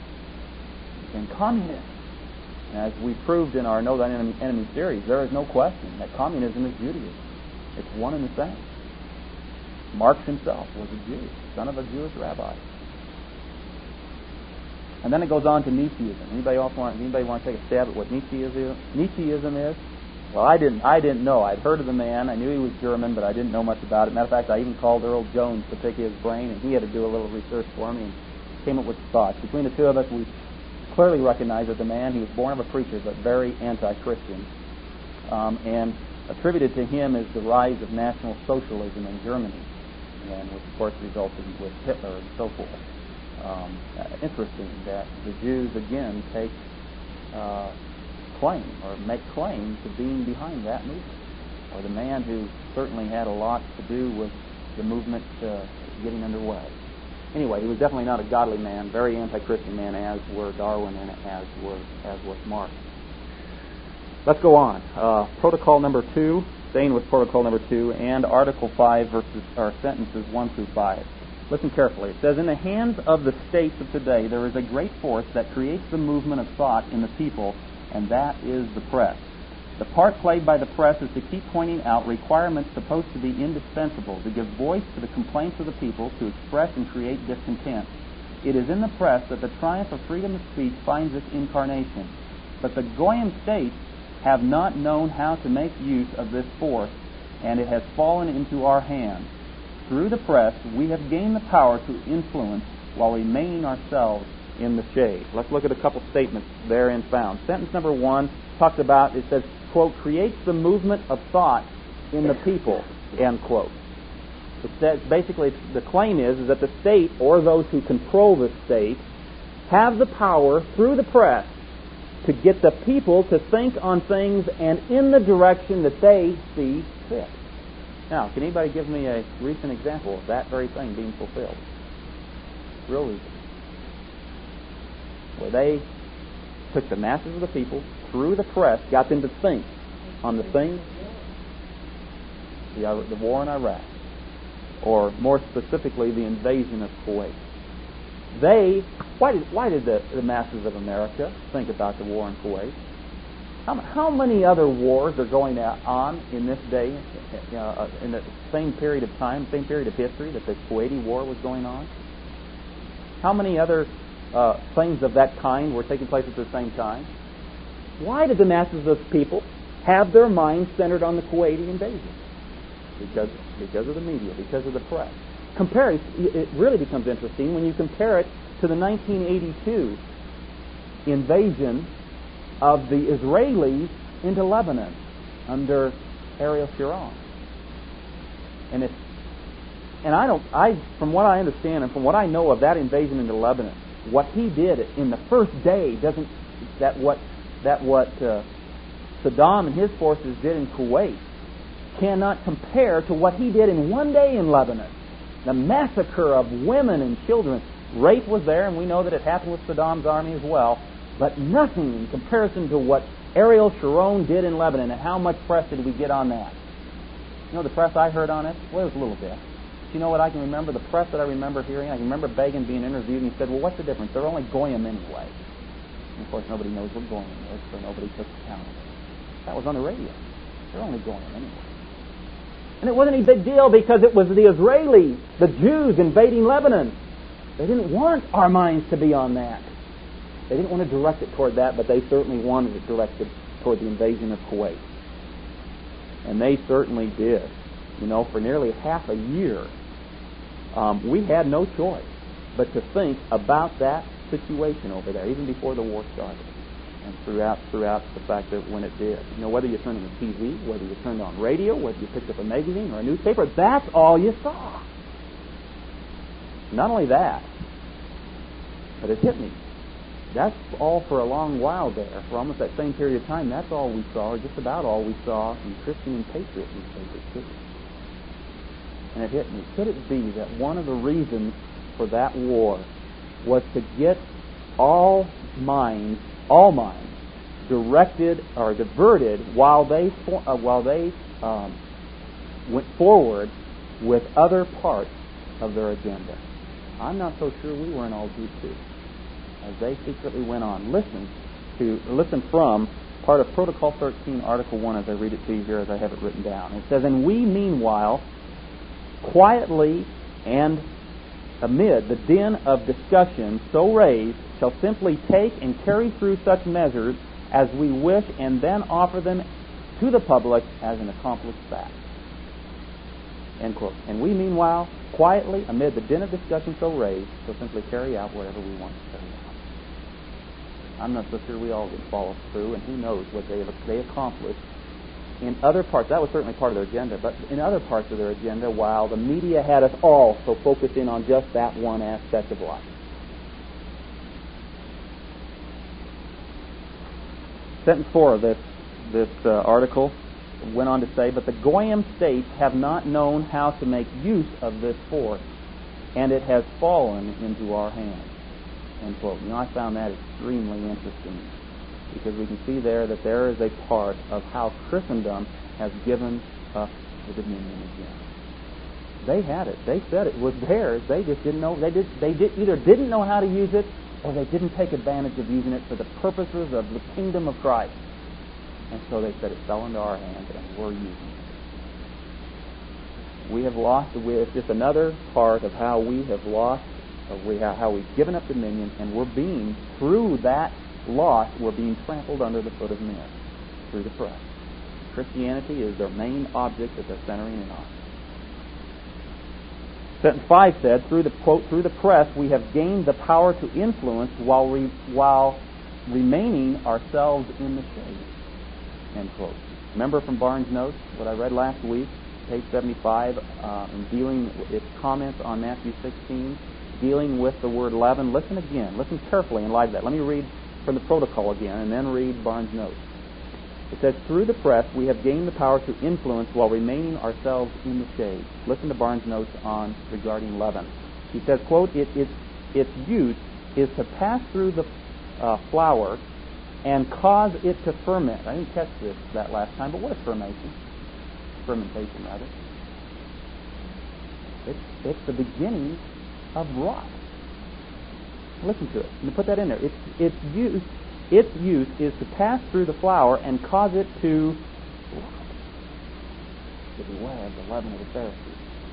[SPEAKER 1] It became communism. As we proved in our Know Thine Enemy, Enemy series, there is no question that communism is Judaism. It's one and the same. Marx himself was a Jew, son of a Jewish rabbi. And then it goes on to Nietzscheism. Anybody else want? Anybody want to take a stab at what Nietzscheism, Nietzscheism is? Well, I didn't. I didn't know. I'd heard of the man. I knew he was German, but I didn't know much about it. Matter of fact, I even called Earl Jones to pick his brain, and he had to do a little research for me and came up with thoughts. Between the two of us, we clearly recognize that the man, he was born of a preacher, but very anti-Christian, um, and attributed to him is the rise of National Socialism in Germany, and which of course resulted with Hitler and so forth. Um, uh, interesting that the Jews again take uh, claim or make claim to being behind that movement, or the man who certainly had a lot to do with the movement uh, getting underway. Anyway, he was definitely not a godly man, very anti-Christian man, as were Darwin and as were as was Marx. Let's go on. Uh, protocol number two, staying with protocol number two, and Article five, verses or sentences one through five. Listen carefully. It says, "In the hands of the states of today, there is a great force that creates the movement of thought in the people, and that is the press. The part played by the press is to keep pointing out requirements supposed to be indispensable, to give voice to the complaints of the people, to express and create discontent. It is in the press that the triumph of freedom of speech finds its incarnation. But the Goyim states have not known how to make use of this force, and it has fallen into our hands. Through the press, we have gained the power to influence while remaining ourselves in the shade." Let's look at a couple statements therein found. Sentence number one talks about, it says, quote, "creates the movement of thought in the people," end quote. It says, basically, the claim is, is that the state, or those who control the state, have the power through the press to get the people to think on things and in the direction that they see fit. Now, can anybody give me a recent example of that very thing being fulfilled? Real recent. Where they took the masses of the people through the press, got them to think on the things, the, the war in Iraq, or more specifically, the invasion of Kuwait. They, why did why did the, the masses of America think about the war in Kuwait? How, how many other wars are going on in this day, uh, in the same period of time, same period of history that the Kuwaiti war was going on? How many other uh, things of that kind were taking place at the same time? Why did the masses of people have their minds centered on the Kuwaiti invasion? Because because of the media, because of the press. Compare it, it really becomes interesting when you compare it to the nineteen eighty-two invasion of the Israelis into Lebanon under Ariel Sharon. And it's and I don't I from what I understand and from what I know of that invasion into Lebanon, what he did in the first day doesn't that what that what uh, Saddam and his forces did in Kuwait cannot compare to what he did in one day in Lebanon. The massacre of women and children. Rape was there, and we know that it happened with Saddam's army as well, but nothing in comparison to what Ariel Sharon did in Lebanon. And how much press did we get on that? You know the press I heard on it? Well, it was a little bit. Do you know what I can remember? The press that I remember hearing, I can remember Begin being interviewed, and he said, well, what's the difference? They're only Goyim anyway. And of course, nobody knows what Goyim is, so nobody took account of it. That was on the radio. They're only Goyim anyway. And it wasn't any big deal because it was the Israelis, the Jews invading Lebanon. They didn't want our minds to be on that. They didn't want to direct it toward that, but they certainly wanted it directed toward the invasion of Kuwait. And they certainly did. You know, for nearly half a year, um, we had no choice but to think about that situation over there, even before the war started. And throughout throughout the fact that when it did. You know, whether you turned on the T V, whether you turned on radio, whether you picked up a magazine or a newspaper, that's all you saw. Not only that, but it hit me. That's all for a long while there, for almost that same period of time. That's all we saw, or just about all we saw in Christian and Patriot newspapers, too. And it hit me. Could it be that one of the reasons for that war was to get all minds all minds directed or diverted while they for, uh, while they um, went forward with other parts of their agenda? I'm not so sure we weren't all duped too, as they secretly went on. Listen to listen from part of Protocol thirteen, Article one, as I read it to you here, as I have it written down. It says, "And we, meanwhile, quietly and amid the din of discussion so raised, shall simply take and carry through such measures as we wish, and then offer them to the public as an accomplished fact." End quote. And we, meanwhile, quietly, amid the din of discussion so raised, shall simply carry out whatever we want to carry out. I'm not so sure we all would follow through, and who knows what they have, they accomplished in other parts. That was certainly part of their agenda, but in other parts of their agenda, while the media had us all so focused in on just that one aspect of life. Sentence four of this, this uh, article went on to say, but the Goyim states have not known how to make use of this force, and it has fallen into our hands. End quote. You know, I found that extremely interesting, because we can see there that there is a part of how Christendom has given up the dominion again. They had it. They said it was theirs. They just didn't know. They did. They did either didn't know how to use it, or they didn't take advantage of using it for the purposes of the kingdom of Christ. And so they said it fell into our hands, and we're using it. We have lost. It's just another part of how we have lost. We have, how we've given up dominion, and we're being through that loss. We're being trampled under the foot of men through the press. Christianity is their main object that they're centering in on. Sentence five said, through the quote, through the press we have gained the power to influence while re, while remaining ourselves in the shade. End quote. Remember from Barnes' notes what I read last week, page seventy-five, uh, in dealing with its comments on Matthew sixteen, dealing with the word leaven. Listen again. Listen carefully in light of that. Let me read from the protocol again, and then read Barnes' notes. It says, through the press, we have gained the power to influence while remaining ourselves in the shade. Listen to Barnes' notes on regarding leaven. He says, quote, it, it, its use is to pass through the uh, flour and cause it to ferment. I didn't catch this that last time, but what is fermentation? Fermentation, rather. It's, it's the beginning of rot. Listen to it. Let me put that in there. It's, its use Its use is to pass through the flour and cause it to rot. To beware of the leaven of the Pharisees.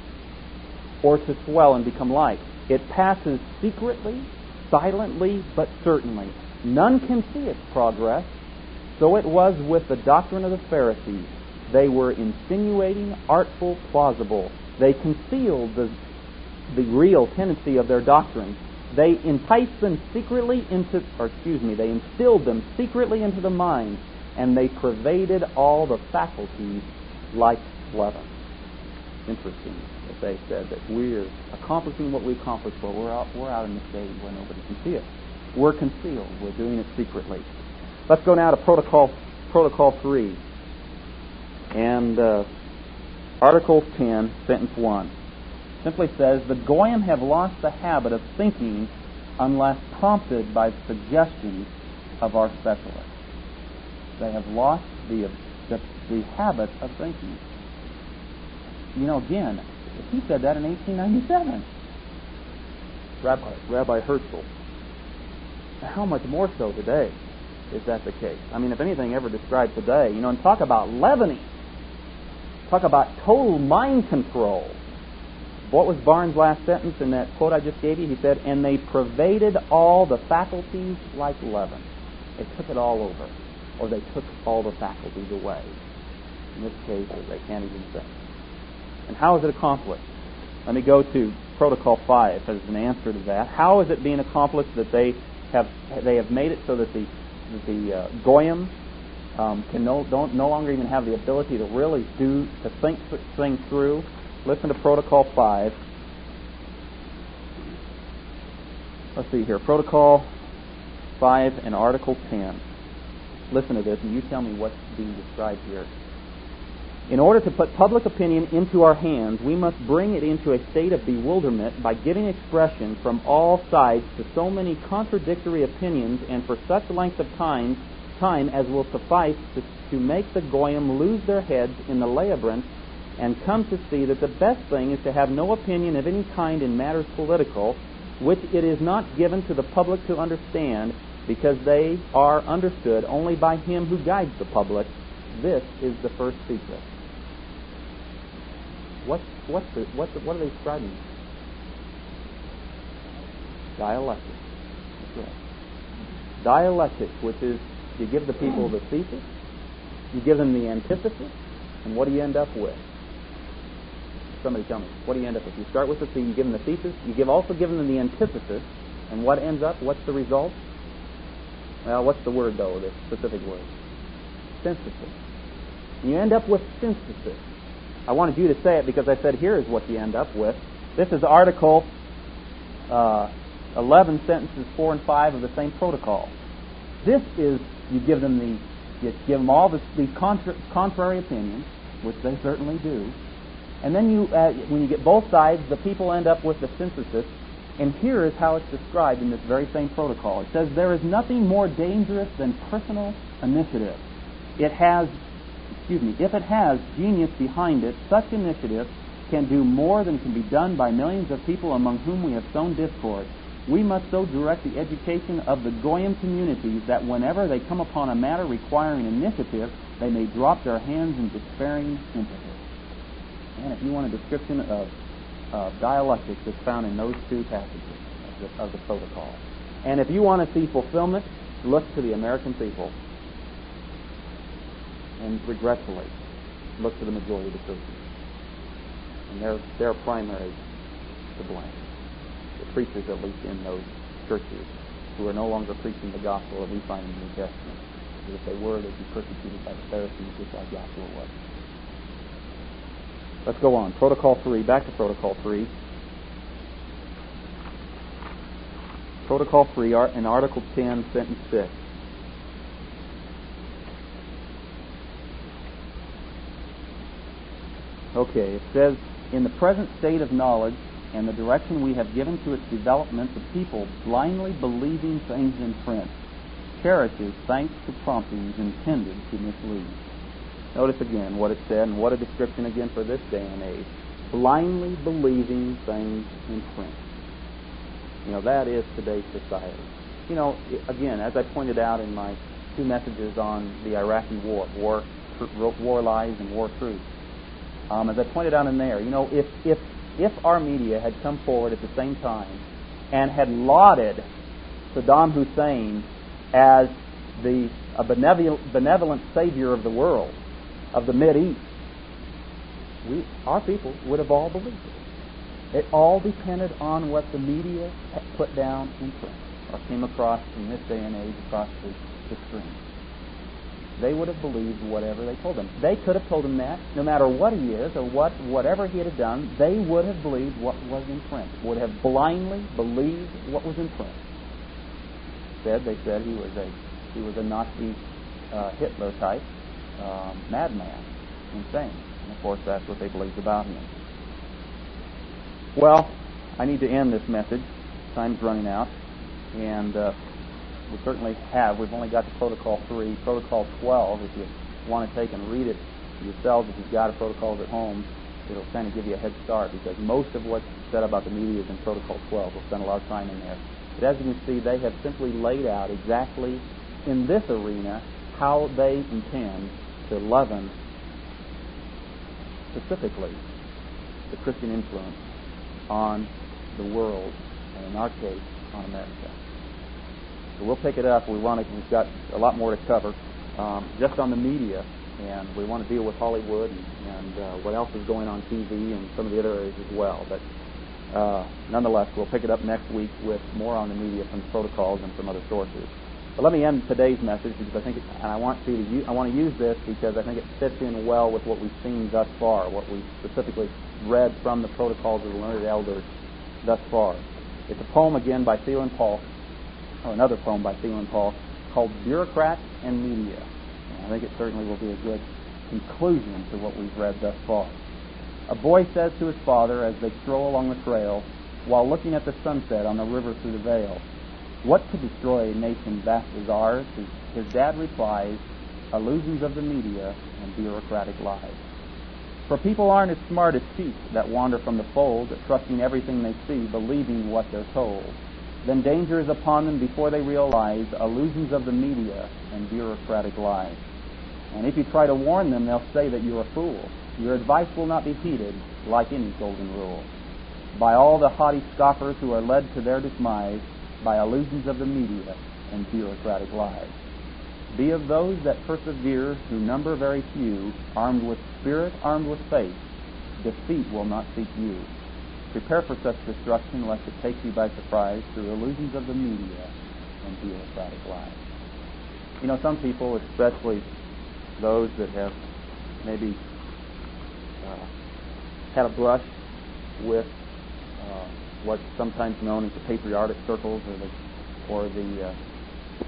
[SPEAKER 1] Or to swell and become light. It passes secretly, silently, but certainly. None can see its progress. So it was with the doctrine of the Pharisees. They were insinuating, artful, plausible. They concealed the, the real tendency of their doctrine. They enticed them secretly into, or excuse me, they instilled them secretly into the mind, and they pervaded all the faculties like leaven. Interesting that they said that we're accomplishing what we accomplish, but we're out, we're out in the shade where nobody can see it. We're concealed. We're doing it secretly. Let's go now to Protocol Protocol three, and uh, Article ten, Sentence one. Simply says, the Goyim have lost the habit of thinking unless prompted by suggestions of our specialists. They have lost the, the, the habit of thinking. You know, again, he said that in eighteen ninety-seven. Rabbi, Rabbi Herzl. How much more so today is that the case? I mean, if anything ever described today, you know, and talk about leavening. Talk about total mind control. What was Barnes' last sentence in that quote I just gave you? He said, and they pervaded all the faculties like leaven. They took it all over. Or they took all the faculties away. In this case, they can't even say. And how is it accomplished? Let me go to Protocol five as an answer to that. How is it being accomplished that they have they have made it so that the, that the uh, Goyim um, can no, don't, no longer even have the ability to really do, to think things through? Listen to Protocol five. Let's see here. Protocol five and Article ten. Listen to this, and you tell me what's being described here. In order to put public opinion into our hands, we must bring it into a state of bewilderment by giving expression from all sides to so many contradictory opinions and for such length of time, time as will suffice to, to make the Goyim lose their heads in the labyrinth and come to see that the best thing is to have no opinion of any kind in matters political, which it is not given to the public to understand, because they are understood only by him who guides the public. This is the first secret. What, what's the, what's the, what are they describing? Dialectic. That's right. Dialectic, which is you give the people the thesis, you give them the antithesis, and what do you end up with? Somebody tell me. What do you end up with? You start with the thesis, you give them the thesis, you give also give them the antithesis, and what ends up? What's the result? Well, what's the word though? The specific word. Synthesis. And you end up with synthesis. I wanted you to say it because I said here is what you end up with. This is Article uh, eleven, sentences four and five of the same protocol. This is you give them the You give them all this, these contra- contrary opinions, which they certainly do. And then you, uh, when you get both sides, the people end up with the synthesis. And here is how it's described in this very same protocol. It says, there is nothing more dangerous than personal initiative. It has, excuse me, if it has genius behind it, such initiative can do more than can be done by millions of people among whom we have sown discord. We must so direct the education of the Goyim communities that whenever they come upon a matter requiring initiative, they may drop their hands in despairing sympathy. And if you want a description of uh, dialectics, it's found in those two passages of the, of the protocol. And if you want to see fulfillment, look to the American people. And regretfully, look to the majority of the Christians. And they're, they're primary to blame. The preachers, at least in those churches, who are no longer preaching the gospel that we find in the New Testament. Because if they were, they'd be persecuted by the Pharisees, just like Joshua was. Let's go on. Protocol three. Back to Protocol three. Protocol three, in Article ten, Sentence six. Okay, it says, in the present state of knowledge and the direction we have given to its development, the people, blindly believing things in print, cherishes thanks to promptings intended to mislead. Notice again what it said, and what a description again for this day and age. Blindly believing things in print. You know, that is today's society. You know, again, as I pointed out in my two messages on the Iraqi war, war, war lies and war truth, um, as I pointed out in there, you know, if if if our media had come forward at the same time and had lauded Saddam Hussein as the a benevolent, benevolent savior of the world, of the Mideast, we, our people would have all believed it. It all depended on what the media put down in print or came across in this day and age across the, the screen. They would have believed whatever they told them. They could have told him that, no matter what he is or what whatever he had done, they would have believed what was in print, would have blindly believed what was in print. Said they said he was a he was a Nazi uh, Hitler type um, madman, insane, and of course that's what they believed about him. Well, I need to end this message. Time's running out, and uh, we certainly have. We've only got to Protocol three. Protocol twelve, if you want to take and read it yourselves, if you've got a protocol at home, it'll kind of give you a head start, because most of what's said about the media is in Protocol twelve. We'll spend a lot of time in there. But as you can see, they have simply laid out exactly in this arena how they intend to leaven specifically the Christian influence on the world, and in our case, on America. So we'll pick it up. We want to. We've got a lot more to cover, um, just on the media, and we want to deal with Hollywood and, and uh, what else is going on T V and some of the other areas as well. But uh, nonetheless, we'll pick it up next week with more on the media from the protocols and from other sources. But let me end today's message, because I think, it, and I want to, use, I want to use this because I think it fits in well with what we've seen thus far, what we've specifically read from the protocols of the learned elders thus far. It's a poem again by Thielen Paul, or another poem by Thielen Paul, called Bureaucrats and Media. And I think it certainly will be a good conclusion to what we've read thus far. A boy says to his father as they stroll along the trail, while looking at the sunset on the river through the vale, "What could destroy a nation vast as ours?" His, his dad replies, "Illusions of the media and bureaucratic lies." For people aren't as smart as sheep that wander from the fold, trusting everything they see, believing what they're told. Then danger is upon them before they realize illusions of the media and bureaucratic lies. And if you try to warn them, they'll say that you're a fool. Your advice will not be heeded, like any golden rule, by all the haughty scoffers who are led to their demise by illusions of the media and bureaucratic lies. Be of those that persevere, who number very few, armed with spirit, armed with faith. Defeat will not seek you. Prepare for such destruction, lest it take you by surprise through illusions of the media and bureaucratic lies. You know, some people, especially those that have maybe uh, had a brush with uh, what's sometimes known as the patriotic circles, or the or the uh,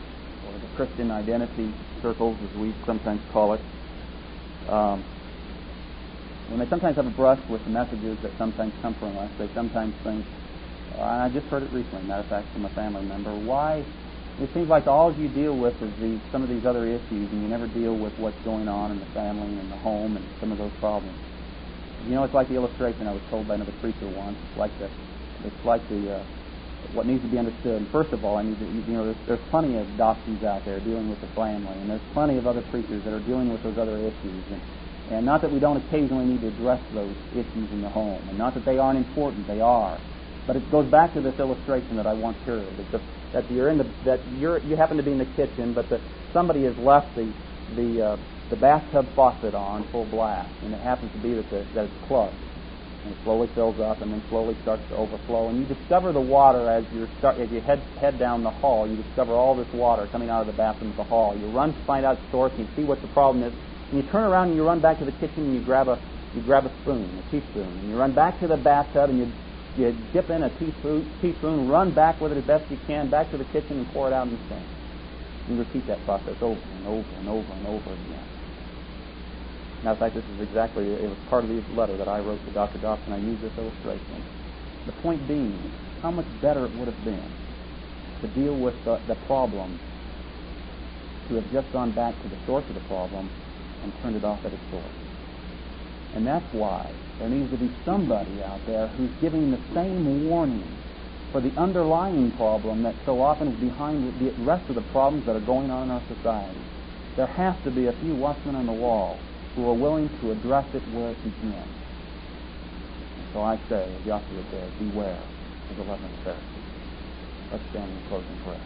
[SPEAKER 1] or the Christian identity circles, as we sometimes call it, um, when they sometimes have a brush with the messages that sometimes come from us, they sometimes think, uh, and I just heard it recently, matter of fact, from a family member, why it seems like all you deal with is these, some of these other issues, and you never deal with what's going on in the family and the home and some of those problems. You know, it's like the illustration I was told by another preacher once. It's like the, it's like the, uh, what needs to be understood. And first of all, I need to, you know, there's, there's plenty of doctors out there dealing with the family, and there's plenty of other preachers that are dealing with those other issues. And, and not that we don't occasionally need to address those issues in the home, and not that they aren't important, they are. But it goes back to this illustration that I once heard, that, the, that you're in the, that you're, you happen to be in the kitchen, but the, somebody has left the, the, uh, the bathtub faucet on full blast, and it happens to be that, the, that it's plugged. And it slowly fills up and then slowly starts to overflow. And you discover the water as, you're start, as you head, head down the hall. You discover all this water coming out of the bathroom of the hall. You run to find out the source and you see what the problem is. And you turn around and you run back to the kitchen and you grab a you grab a spoon, a teaspoon. And you run back to the bathtub and you, you dip in a teaspoon, teaspoon, run back with it as best you can, back to the kitchen and pour it out in the sink. And you repeat that process over and over and over and over again. Matter of fact, this is exactly, it was part of the letter that I wrote to Doctor Dobson. I used this illustration. The point being, how much better it would have been to deal with the, the problem, to have just gone back to the source of the problem and turned it off at its source. And that's why there needs to be somebody out there who's giving the same warning for the underlying problem that so often is behind the rest of the problems that are going on in our society. There has to be a few watchmen on the wall who are willing to address it where it begins. So I say, as Joshua said, beware of the leaven of the Pharisees. Let's stand in closing prayer.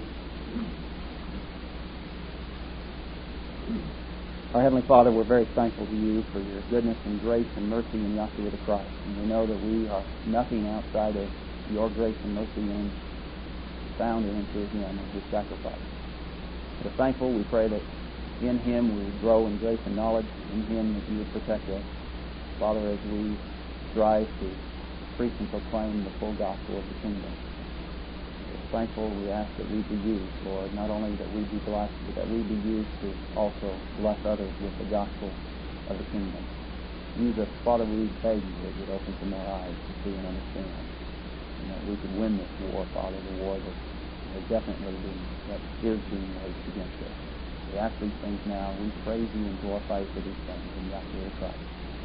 [SPEAKER 1] Our Heavenly Father, we're very thankful to you for your goodness and grace and mercy in Yahshua the Christ. And we know that we are nothing outside of your grace and mercy and found in through him and his sacrifice. We're thankful. We pray that in him we would grow in grace and knowledge. In him that you would protect us. Father, as we strive to preach and proclaim the full gospel of the kingdom. We're thankful. We ask that we be used, Lord, not only that we be blessed, but that we be used to also bless others with the gospel of the kingdom. Use us, Father, we beg you that you'd open some more eyes to see and understand. And that we could win this war, Father, the war that has definitely been, that is being waged against us. We ask these things now. We praise you and glorify you for these things in Yahshua Christ.